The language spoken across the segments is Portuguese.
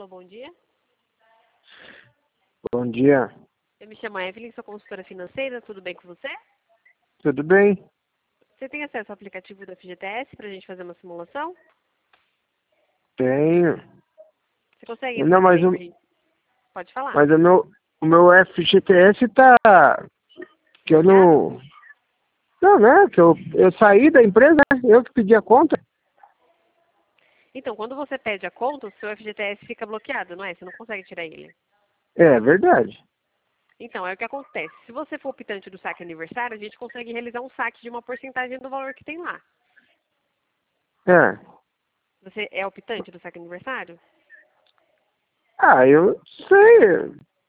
Alô, bom dia. Bom dia. Eu me chamo Evelyn, sou consultora financeira, tudo bem com você? Tudo bem? Você tem acesso ao aplicativo da FGTS para a gente fazer uma simulação? Tenho. Você consegue Não, entrar mas aí pra gente? Pode falar. o meu FGTS tá. Que eu não. Não, né? Que eu saí da empresa, né? Eu que pedi a conta. Então, quando você pede a conta, o seu FGTS fica bloqueado, não é? Você não consegue tirar ele. É verdade. Então, é o que acontece. Se você for optante do saque aniversário, a gente consegue realizar um saque de uma porcentagem do valor que tem lá. É. Você é optante do saque aniversário? Ah, eu sei.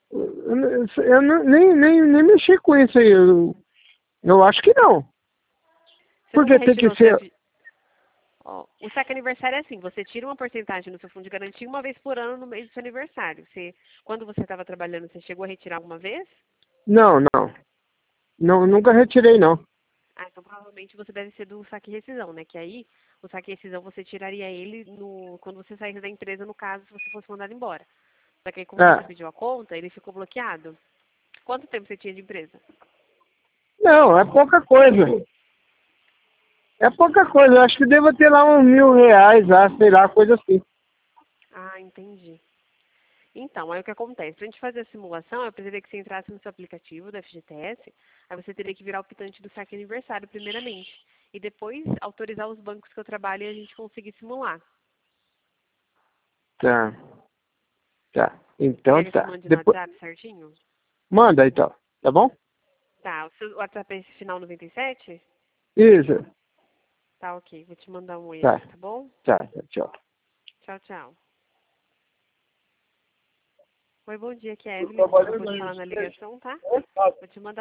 Nem mexi com isso aí. Eu acho que não. Você nunca Porque tem que retirou seu ser. FGTS? O saque aniversário é assim, você tira uma porcentagem do seu fundo de garantia uma vez por ano no mês do seu aniversário. Quando você estava trabalhando, você chegou a retirar alguma vez? Não, não. Não, nunca retirei, não. Ah, então provavelmente você deve ser do saque rescisão, né? Que aí, o saque rescisão você tiraria ele quando você saísse da empresa, no caso, se você fosse mandado embora. Só que aí, como você É. pediu a conta, ele ficou bloqueado. Quanto tempo você tinha de empresa? Não, é pouca coisa. É pouca coisa. Eu acho que devo ter lá uns R$ 1.000, sei lá, coisa assim. Ah, entendi. Então, aí o que acontece? Para a gente fazer a simulação, eu precisaria que você entrasse no seu aplicativo da FGTS, aí você teria que virar optante do saque aniversário primeiramente. E depois autorizar os bancos que eu trabalho e a gente conseguir simular. Tá. Tá. Então Quer que eu te tá. mande no Depois. WhatsApp certinho? Manda então. Tá bom? Tá, o seu WhatsApp é esse final 97? Isso. Tá, ok. Vou te mandar um oi Tá. aqui, tá bom? Tá. Tchau. Tchau, tchau. Oi, bom dia, aqui é a Evelyn. Você acabou Trabalhando de aí, falar na ligação, tá? você? Vou te mandar